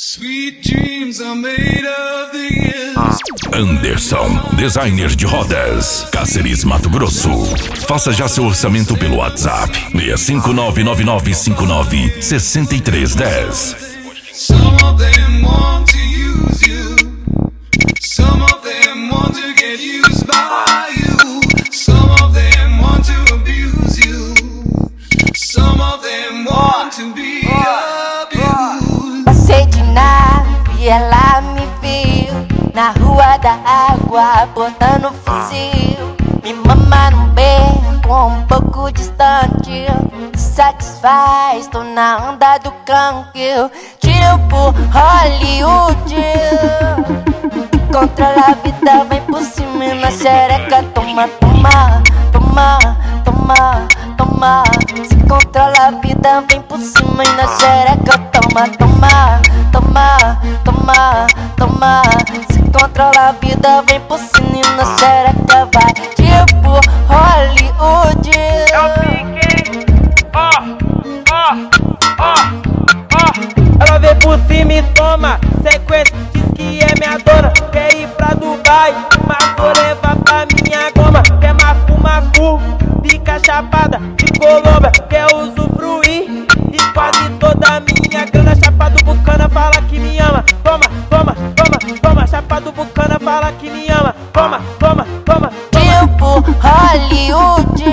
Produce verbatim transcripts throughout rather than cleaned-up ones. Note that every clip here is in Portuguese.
Sweet dreams are made of the years. Anderson, designer de rodas, Cáceres, Mato Grosso. Faça já seu orçamento pelo WhatsApp seis cinco nove nove nove cinco nove seis três um zero. Some of them want to use you. Some of them want to get used by you. Some of them want to abuse you. Some of them want to be abused. Passei de nave e ela me viu na rua da água, botando fuzil. Me mama num beco um pouco distante, satisfaz, tô na onda do canque. Tiro por Hollywood, controla a vida, vem por cima e na xereca. Toma, toma, toma, toma, toma. Se controla a vida, vem por cima e na xereca. Toma, toma, toma, toma, toma. Se controla a vida, vem por cima e na xereca. Vai tipo Hollywood. É o pique, ó, ó, ó, ó. Ela vem por cima e toma sequência, diz que é minha dona. Quer ir pra Dubai, mas vou levar pra minha goma. Quer mafu, mafu, fica chapada de Colômbia. Quer usufruir e quase toda minha grana. Chapa do Bucana fala que me ama. Toma, toma, toma, toma. Chapa do Bucana fala que me ama. Toma, toma, toma. Tipo Hollywood.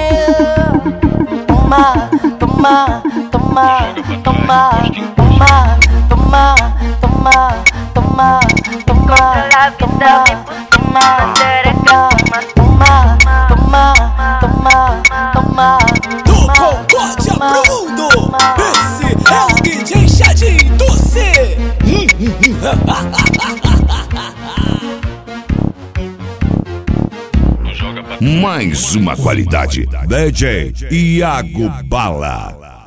Toma, toma, toma, toma, toma, toma, toma, toma, toma, toma, toma, toma, toma, toma, toma, toma. Do Concórdia pro mundo, esse é o D J Chadinho do C. Mais uma qualidade. D J Iago Bala.